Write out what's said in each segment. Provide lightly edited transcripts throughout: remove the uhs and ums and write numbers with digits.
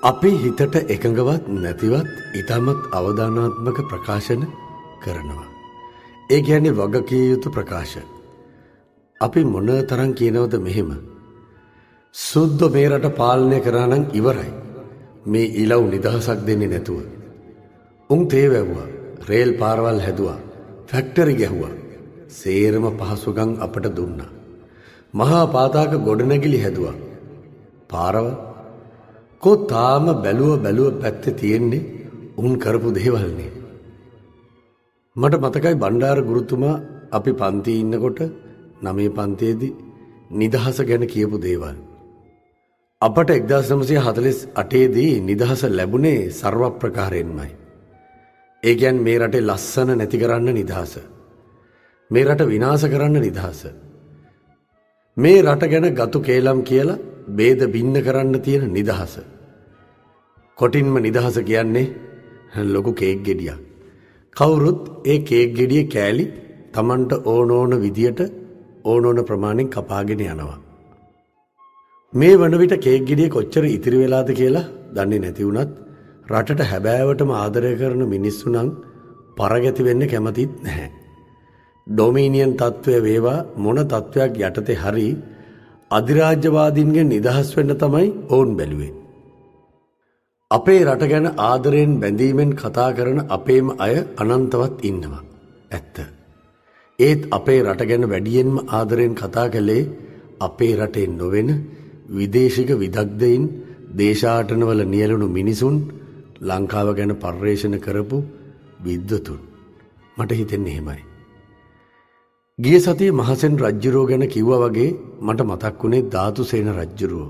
අපි හිතට එකඟවත් නැතිවත් ඊටමත් අවධානාත්මක ප්‍රකාශන කරනවා. ඒ කියන්නේ වගකිය යුතු ප්‍රකාශ. අපි මොන තරම් කියනවද මෙහෙම? සුද්ධ මේ රට පාලනය කරා නම් ඉවරයි. මේ ඊළව් නිදහසක් දෙන්නේ නැතුව. උන් තේ වැව්වා, රේල් පාරවල් හැදුවා, ෆැක්ටරි ගැහුවා. සේරම පහසුකම් අපට දුන්නා. මහා පාතාක ගොඩනැගිලි හැදුවා. පාරවල් කො තාම බැලුව පැත්තේ තියෙන්නේ උන් කරපු දේවල්නේ. මට මතකයි බණ්ඩාර ගුරුතුමා අපි පන්තියේ ඉන්නකොට 9 පන්තියේදී නිදහස ගැන කියපු දේවල්. අපට 1948 දී නිදහස ලැබුණේ ਸਰව ප්‍රකාරයෙන්මයි. ඒ කියන්නේ මේ රටේ ලස්සන නැති කරන්න නිදහස. මේ රට විනාශ කරන්න නිදහස. මේ රට ගැන ගතු කේලම් කියලා ભેද බින්න කරන්න තියෙන නිදහස. කොටින්ම නිදහස කියන්නේ ලොකු කේක් ගෙඩියක්. කවුරුත් ඒ කේක් ගෙඩිය කෑලි Tamanට ඕන විදියට ඕන ප්‍රමාණයෙන් කපාගෙන යනවා. මේ වන විට කේක් ගෙඩිය කොච්චර ඉතිරි වෙලාද කියලා දන්නේ නැති වුණත් රටට හැබෑවටම ආදරය කරන මිනිස්සු නම් පරගැති වෙන්න කැමතිත් නැහැ. ඩොමිනියන් තත්ත්වය වේවා මොන තත්ත්වයක් යටතේ හරි අධිරාජ්‍යවාදීන්ගෙන් නිදහස් වෙන්න තමයි ඔවුන් බැලුවේ. අපේ රට ගැන ආදරයෙන් බැඳීමෙන් කතා කරන අපේම අය අනන්තවත් ඉන්නවා. ඇත්ත. ඒත් අපේ රට ගැන වැඩියෙන්ම ආදරයෙන් කතා කළේ අපේ රටේ නොවන විදේශික විදග්ධයින්, දේශාටනවල නියැලුණු මිනිසුන්, ලංකාව ගැන පර්යේෂණ කරපු විද්වතුන්. මට හිතෙන්නේ එහෙමයි. ගිය සතියේ මහසෙන් රජ්ජුරුව ගැන කිව්වා වගේ මට මතක් වුණේ ධාතුසේන රජ්ජුරුව.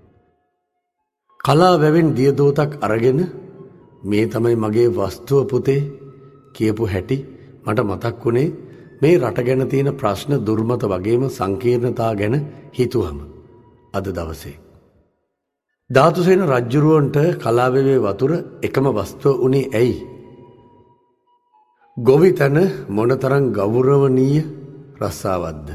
කලා වැවෙන් දියදෝතක් අරගෙන මේ තමයි මගේ වස්තුව පුතේ කියපු හැටි මට මතක් වුණේ මේ රට ගැන තියෙන ප්‍රශ්න දුර්මත වගේම සංකීර්ණතා ගැන හිතුවම අද දවසේ. ධාතුසේන රජ්ජුරුවන්ට කලාවැවේ වතුර එකම වස්තුව උනේ ඇයි? ගොවිතැන මොනතරම් ගෞරවනීය රස්සාවක්ද?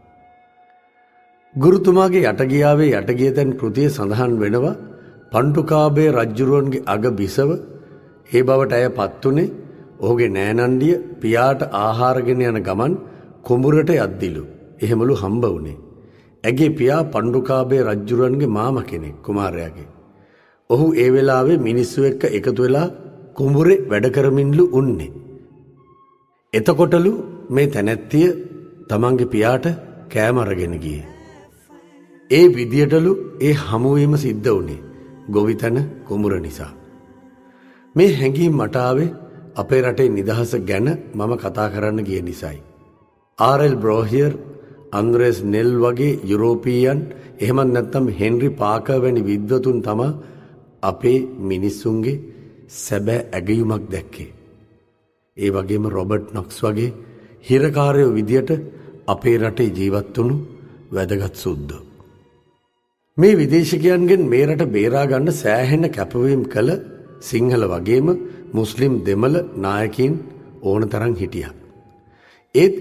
ගුරුතුමාගේ යටගියාවේ යටගියතැන් කෘතිය සඳහන් වෙනවා පණ්ඩුකාභය රජ්ජුරුවන්ගේ අග බිසව ඒ බවට ඇය පත්තුනේ ඔහුගේ නෑනන්ඩිය පියාට ආහාරගෙන යන ගමන් කුඹුරට යද්දිලු එහෙමලු හම්බ වුණේ. ඇගේ පියා පණ්ඩුකාභය රජ්ජුරුවන්ගේ මාම කෙනෙක් කුමාරයාගේ. ඔහු ඒ වෙලාවේ මිනිස්සු එක්ක එකතු වෙලා කුඹුරේ වැඩ කරමින්ලු උන්නේ. එතකොටලු මේ තැනැත්තිය තමන්ගේ පියාට කෑම අරගෙන ගියේ. ඒ විදියටලු ඒ හමුවීම සිද්ධ වුණේ ගොවිතැන කුඹුර නිසා. මේ හැඟීම් මට ආවේ අපේ රටේ නිදහස ගැන මම කතා කරන්න ගිය නිසායි. ආර්.එල්. බ්‍රෝහියර්, අන්ද්‍රේස් නෙල් වගේ යුරෝපීයන් එහෙමත් නැත්නම් හෙන්රි පාකර් වැනි විද්වතුන් තමයි අපේ මිනිස්සුන්ගේ සැබෑ ඇගයුමක් දැක්කේ. ඒ වගේම රොබර්ට් නොක්ස් වගේ හිරකාරයෝ විදියට අපේ රටේ ජීවත් වුණු වැදගත් සුද්දෝ. මේ විදේශිකයන්ගෙන් මේ රට බේරා ගන්න සෑහෙන කැපවීම් කළ සිංහල වගේම මුස්ලිම් දෙමළ නායකයින් ඕන තරම් හිටියා. ඒත්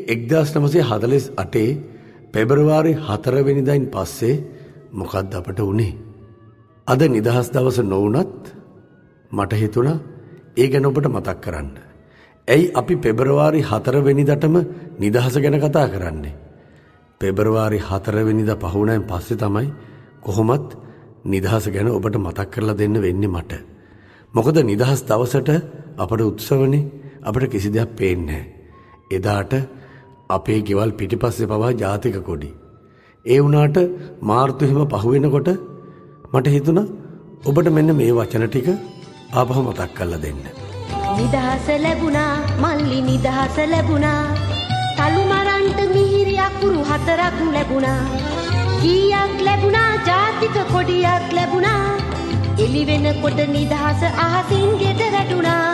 1948 පෙබරවාරි 4 වෙනිදායින් පස්සේ මොකක්ද අපට වුණේ? අද නිදහස් දවස නොවුනත් මට හිතුණා ඒ ගැන ඔබට මතක් කරන්න. ඇයි අපි පෙබරවාරි 4 වෙනිදාටම නිදහස ගැන කතා කරන්නේ? පෙබරවාරි 4 වෙනිදා පහුණායින් පස්සේ තමයි කොහොමත් නිදහස ගැන ඔබට මතක් කරලා දෙන්න වෙන්නේ මට. මොකද නිදහස් දවසට අපට උත්සවනේ, අපට කිසි දෙයක් පේන්නේ නැහැ. එදාට අපේ ගෙවල් පිටිපස්සේ පවා ජාතික කොඩි. ඒ වුණාට මාර්තු හිම පහුවෙනකොට මට හිතුණා ඔබට මෙන්න මේ වචන ටික ආපහු මතක් කරලා දෙන්න. නිදහස ලැබුණා මල්ලි නිදහස ලැබුණා තලු මරන්ට මිහිරි අකුරු 4ක් ලැබුණා කීයක් ලැබුණා ජාතික කොඩියක් ලැබුණා එලි වෙනකොට නිදහස අහසින් ගෙට රැටුණා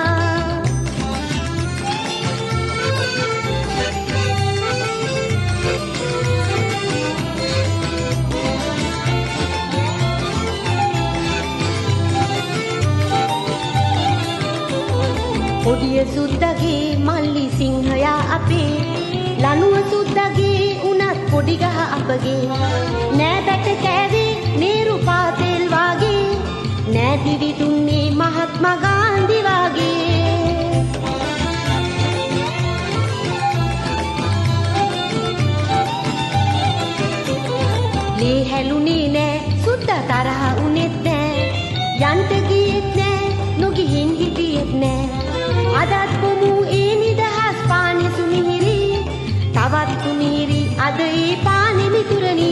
කොඩිය සුද්දගේ මල්ලි සිංහයා අපේ ලනුව සුද්දගේ උනත් කොඩි ගහ අපගේ නෑදට කෑවේ නේරු පාතෙල් වාගේ නෑදිවි දුන්නේ මහත්මා ගාන්ධි වගේ. ලේ හැලුනේ නෑ සුද්ද තරහ උනේත් නෑ යන්ට ගියෙත් නෑ නොගිහින් හිටියෙත් නෑ අදත් කොමු ඒ නිදහස් පානෙ සුමිහිරි තවත් සුමිහිරි අද ඒ පානෙ මිතුරනි.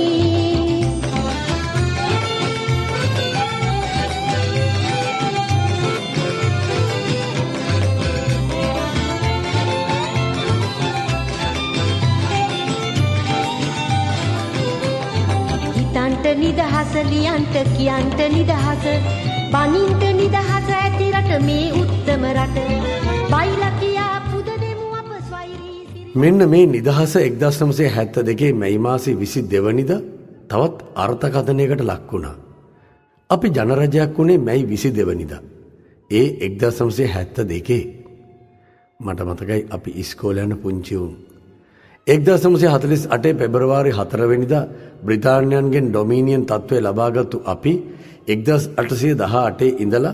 හිතන්ට නිදහස ලියන්ට කියන්ට නිදහස බනින්ට නිදහස ඇති රට මේ උත්තම රට බයිලා කියා පුද දෙමු අප ස්වෛරී සිරි. මෙන්න මේ නිදහස 1972 මැයි මාසේ 22 වෙනිදා තවත් අර්ථකථනයකට ලක් වුණා. අපි ජනරජයක් වුණේ මැයි 22 වෙනිදා. ඒ 1972 මට මතකයි අපි ඉස්කෝලේ යන පුංචි උන් 1948 පෙබරවාරි 4 වෙනිදා බ්‍රිතාන්‍යයන්ගෙන් ඩොමිනියන් තත්ත්වය ලබාගත්තු අපි 1818 ඉඳලා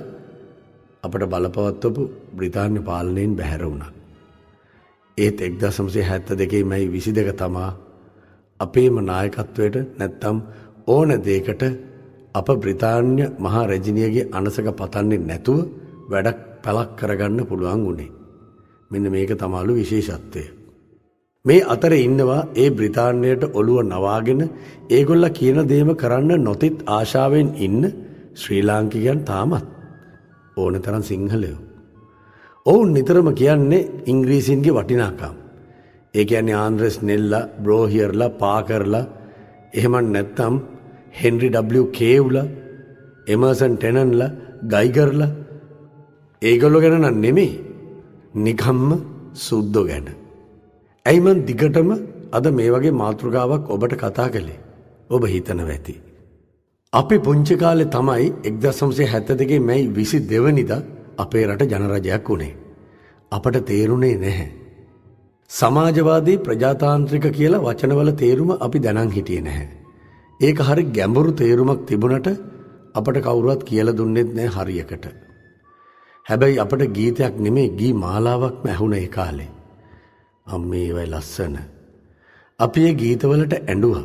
අපට බලපවත්වපු බ්‍රිතාන්‍ය පාලනයෙන් බැහැර වුණා. ඒත් 1972 මැයි 22 තමා අපේම නායකත්වයට නැත්තම් ඕන දෙයකට අප බ්‍රිතාන්‍ය මහා රැජිනියගේ අනසක පතන්නේ නැතුව වැඩක් පළක් කරගන්න පුළුවන් වුණේ. මෙන්න මේක තමයිලු විශේෂත්වය. මේ අතර ඉන්නවා ඒ බ්‍රිතාන්‍යයට ඔළුව නවාගෙන ඒගොල්ල කියන දේම කරන්න නොතිත් ආශාවෙන් ඉන්න ශ්‍රී ලාංකිකයන් තාමත් ඕන තරම් සිංහලයෝ. ඔවුන් නිතරම කියන්නේ ඉංග්‍රීසින්ගේ වටිනාකම්. ඒ කියන්නේ ආන්ද්‍රස් නෙල්ලා, බ්‍රෝහියර්ලා, පාකර්ලා, එහෙම නැත්නම් හෙන්රි W. කේව්ලා, එමර්සන් ටෙනන්ලා, ගයිගර්ලා ඒගොල්ලෝ ගැන නම් නෙමෙයි. නිකම්ම සුද්දෝ ගැන. ඇයි මන් දිගටම අද මේ වගේ මාතෘකාවක් ඔබට කතා කළේ? ඔබ හිතනවා ඇති. අපි පුංචි කාලේ තමයි 1972 මැයි 22 වෙනිදා අපේ රට ජනරජයක් වුණේ. අපට තේරුනේ නැහැ. සමාජවාදී ප්‍රජාතාන්ත්‍රික කියලා වචනවල තේරුම අපි දැනන් හිටියේ නැහැ. ඒක හරි ගැඹුරු තේරුමක් තිබුණට අපට කවුරුවත් කියලා දුන්නෙත් නැහැ හරියකට. හැබැයි අපට ගීතයක් නෙමෙයි ගී මාලාවක්ම ඇහුණ ඒ කාලේ. අම්මේ ඒවයි ලස්සන. අපි ඒ ගීතවලට ඇඬුවා.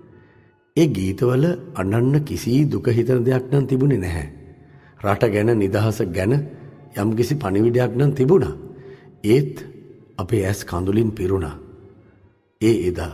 ඒ ගීතවල අනන්න කිසි දුක හිතන දෙයක් නම් තිබුණේ නැහැ. රට ගැන නිදහස ගැන යම්කිසි පණිවිඩයක් නම් තිබුණා. ඒත් අපේ ඇස් කඳුලින් පිරුණා. ඒ එදා.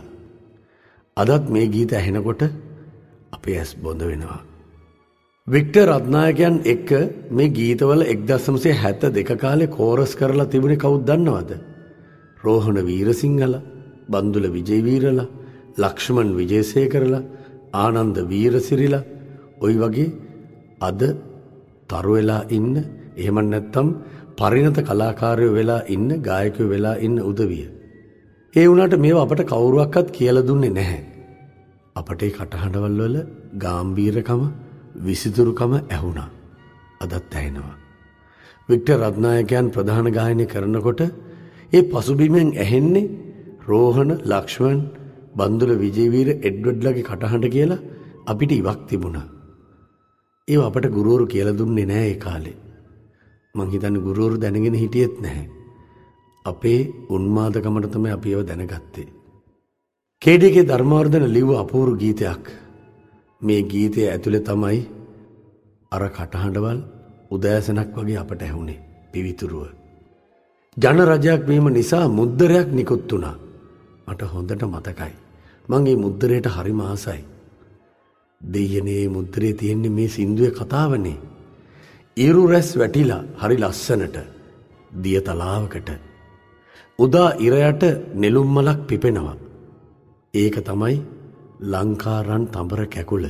අදත් මේ ගීත ඇහෙනකොට අපේ ඇස් බොඳ වෙනවා. වික්ටර් රත්නායකයන් එක්ක මේ ගීතවල 1972 කාලේ කෝරස් කරලා තිබුණේ කවුද දන්නවද? රෝහණ වීරසිංහල, බන්දුල විජේවීරලා, ලක්ෂ්මන් විජේසේකරලා, ආනන්ද වීරසිරිලා ඔයි වගේ අද තරු වෙලා ඉන්න එහෙම නැත්නම් පරිණත කලාකාරයෝ වෙලා ඉන්න ගායකයෝ වෙලා ඉන්න උදවිය. ඒ වුණාට මේවා අපට කවුරුවක්වත් කියලා දුන්නේ නැහැ. අපට ඒ කටහඬවල් වල ගැඹීරකම විසිතුරුකම ඇහුණා. අදත් ඇහෙනවා. වික්ටර් රත්නායකයන් ප්‍රධාන ගායනය කරනකොට ඒ පසුබිමෙන් ඇහෙන්නේ රෝහණ, ලක්ෂ්මන්, බන්දුල විජේවීර, එඩ්වඩ්ලගේ කටහඬ කියලා අපිට ඉවක් තිබුණා. ඒව අපට ගුරුවරු කියලා දුන්නේ නැහැ ඒ කාලේ. මං හිතන්නේ ගුරුවරු දැනගෙන හිටියෙත් නැහැ. අපේ උන්මාදකමට තමයි අපි ඒව දැනගත්තේ. කේඩීගේ ධර්මවර්ධන ලිව්ව අපූර්ව ගීතයක්. මේ ගීතය ඇතුලේ තමයි අර කටහඬවල් උදෑසනක් වගේ අපට ඇහුනේ පිවිතුරුව. ජනරජයක් වීම නිසා මුද්දරයක් නිකුත් වුණා. මට හොඳට මතකයි. මං මේ මුද්දරයට හරිම ආසයි. දෙයනේ මුද්දරේ තියෙන්නේ මේ සින්දුවේ කතාවනේ. ඊරු රැස් වැටිලා හරි ලස්සනට දිය තලාවකට උදා ඉරයට නෙළුම් මලක් පිපෙනවා. ඒක තමයි ලංකාරන් තඹර කැකුල.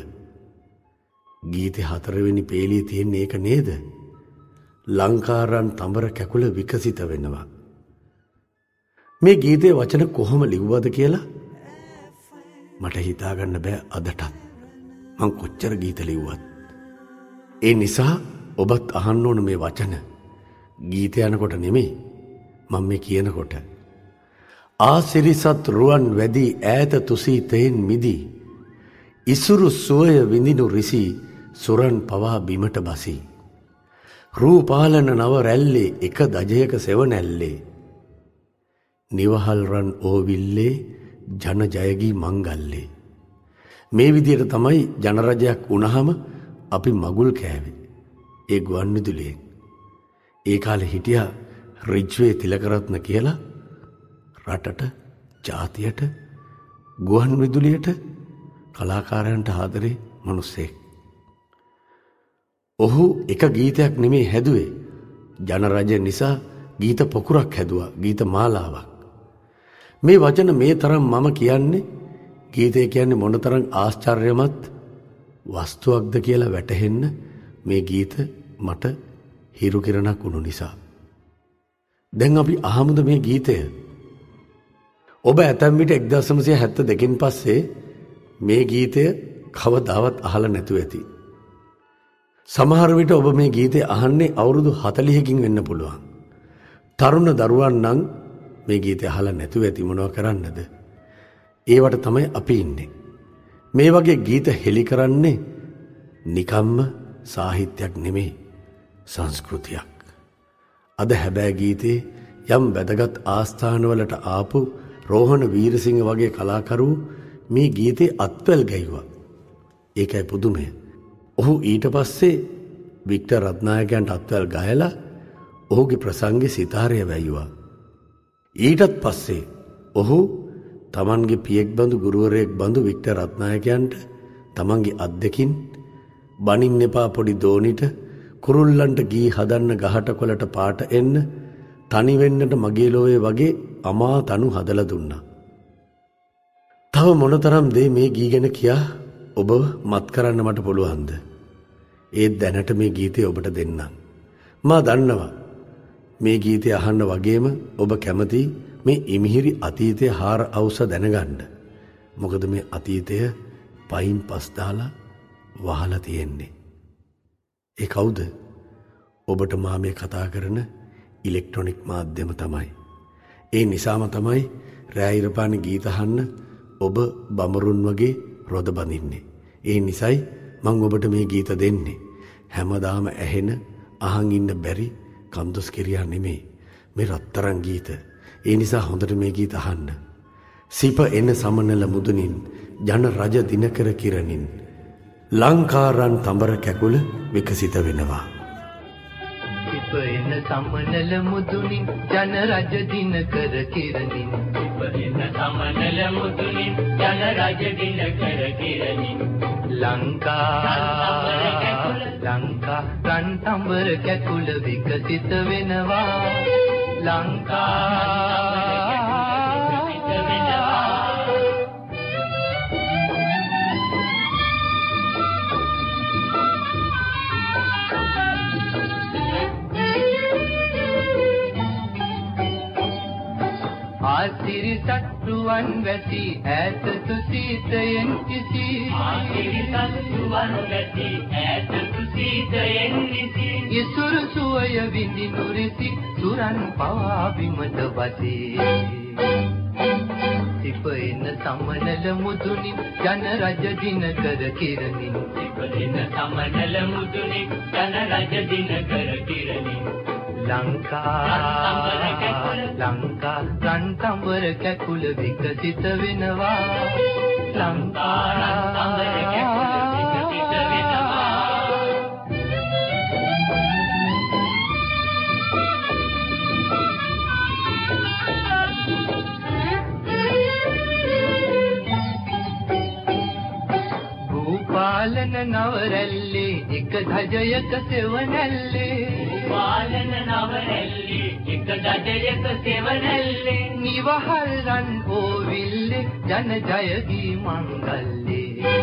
ගීතේ 4 වෙනි පේලියේ තියෙන ඒක නේද? ලංකාරන් තඹර කැකුල විකසිත වෙනවා. මේ ගීතේ වචන කොහොම ලිව්වද කියලා මට හිතා ගන්න බෑ අදටත්. මං කොච්චර ගීත ලිව්වත්. ඒ නිසා ඔබත් අහන්න ඕන මේ වචන. ගීත යනකොට නෙමෙයි මම මේ කියනකොට. ආසිරිසත් රුවන් වැදි ඈත තුසී තෙන් මිදි ඉසුරු සුවය විඳිනු රිසි සුරන් පවා බිමට බසී. රූපාලන නව රැල්ලේ එක දජයක සෙවණැල්ලේ නිවහල් රන් ඕවිල්ලේ ජන ජයගී මංගල්ලේ. මේ විදියට තමයි ජනරජයක් වුණහම අපි මගුල් කෑවේ. ඒ ගුවන් විදුලියෙන්. ඒ කාලේ හිටියා රිජ්වේ තිලකරත්න කියලා රටට, ජාතියට, ගුවන් විදුලියට, කලාකාරයන්ට ආදරේ මිනිස්සෙක්. ඔහු එක ගීතයක් නෙමේ හැදුවේ. ජනරජය නිසා ගීත පොකුරක් හැදුවා, ගීත මාලාවක්. මේ වචන මේ තරම් මම කියන්නේ ගීතය කියන්නේ මොනතරම් ආශ්චර්යමත් වස්තුවක්ද කියලා වැටහෙන්න මේ ගීත මට හිරු කිරණක් වුණු නිසා. දැන් අපි අහමුද මේ ගීතය? ඔබ ඇතැම් විට 1972න් පස්සේ මේ ගීතය කවදාවත් අහලා නැතුව ඇති. සමහර විට ඔබ මේ ගීතය අහන්නේ අවුරුදු 40කින් වෙන්න පුළුවන්. තරුණ දරුවන් නම් මේ ගීතය අහලා නැතුව ඇති. මොනවා කරන්නද? ඒවට තමයි අපි ඉන්නේ. මේ වගේ ගීත හෙලි කරන්නේ නිකම්ම සාහිත්‍යයක් නෙමෙයි, සංස්කෘතියක්. අද හැබෑ ගීතේ යම් වැදගත් ආස්ථානවලට ආපු රෝහණ වීරසිංහ වගේ කලාකරු මේ ගීතේ අත්වැල් ගැයුවා. ඒකයි පුදුමය. ඔහු ඊට පස්සේ වික්ටර් රත්නායකයන්ට අත්වැල් ගයලා ඔහුගේ ප්‍රසංගේ සිතාරය වැයුවා. ඊටත් පස්සේ ඔහු තමන්ගේ පියෙක් බඳු ගුරුවරයෙක් බඳු වික්ටර් රත්නායකයන්ට තමන්ගේ අත් දෙකින් බනින්න එපා පොඩි දෝනිට, කුරුල්ලන්ට ගී හදන්න ගහට කොළට පාට එන්න, තනි වෙන්නට මගේ ලෝයේ වගේ අමා තනු හදලා දුන්නා. තව මොනතරම් දේ මේ ගී ගැන කියා ඔබ මත් කරන්න මට පුළුවන්ද? ඒත් දැනට මේ ගීතය ඔබට දෙන්නම්. මා දන්නවා මේ ගීතය අහන්න වගේම ඔබ කැමති මේ ඉමිහිරි අතීතයේ හාර අවුස දැනගන්න. මොකද මේ අතීතය පයින් පස් දාලා වහලා තියෙන්නේ. ඒ කවුද? ඔබට මා මේ කතා කරන ඉලෙක්ට්‍රොනික මාධ්‍යම තමයි. ඒ නිසාම තමයි රෑ ඉරපාන ගීත අහන්න ඔබ බඹරුන් වගේ රොද බඳින්නේ. ඒ නිසයි මම ඔබට මේ ගීත දෙන්නේ. හැමදාම ඇහෙන, අහන් ඉන්න බැරි කන්දොස් කිරියා නෙමෙයි. මේ රත්තරන් ගීත. ඒ නිසා හොඳට මේ ගීත අහන්න. සිප එන සමනල මුදුනින්, ජන රජ දිනකර කිරණින්, ලංකාරන් තඹර කැකුල විකසිත වෙනවා. සිප එන සමනල මුදුනින්, ජන රජ දිනකර කිරණින්, සිප එන සමනල මුදුනින්, ජන රජ දිනකර කිරණින්, ලංකා රන් තඹර කැකුල විකසිත වෙනවා. ආසිරි සත්තුවන් වැසි ඈත සුසීතයෙන් කිසි, ආසිරි සත්තුවන් වැසි ඈත සුසීතයෙන් කිසි, ඉසුරු සුවය විඳිනු රිසි සුරන් පවා බිමට බසී. සිප එන සමනල මුදුනින්, ජන රජ දිනකර කිරණින්, සිප එන සමනල මුදුනින්, ජන රජ දිනකර කිරණින්, ලංකා රන් තඹර කැකුල විකසිත වෙනවා. ලංකා රන් තඹර කැකුල විකසිත වෙනවා. භූපාලන නවරැල්ලේ එක ධජයක සෙවණැල්ලේ, පාලන නවරැල්ලේ එක ධජයක සෙවණැල්ලේ, නිවහල් රන් ඕවිල්ලේ ජන ජයගී මංගල්ලේ.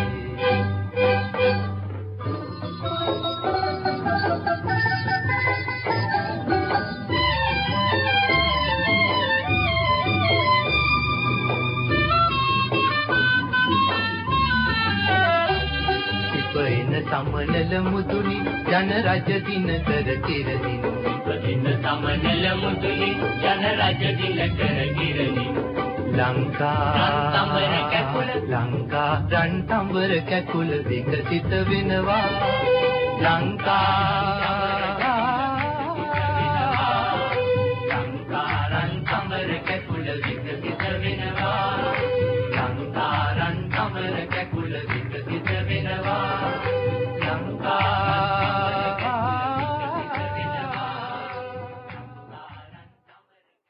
සමනල මුදුනින්, ජන රජ දිනකර කිරණින්, සිප එන සමනල මුදුනින්, ජන රජ දිනකර කිරණින්, ලංකා රන් තඹර කැකුල විකසිත වෙනවා ලංකා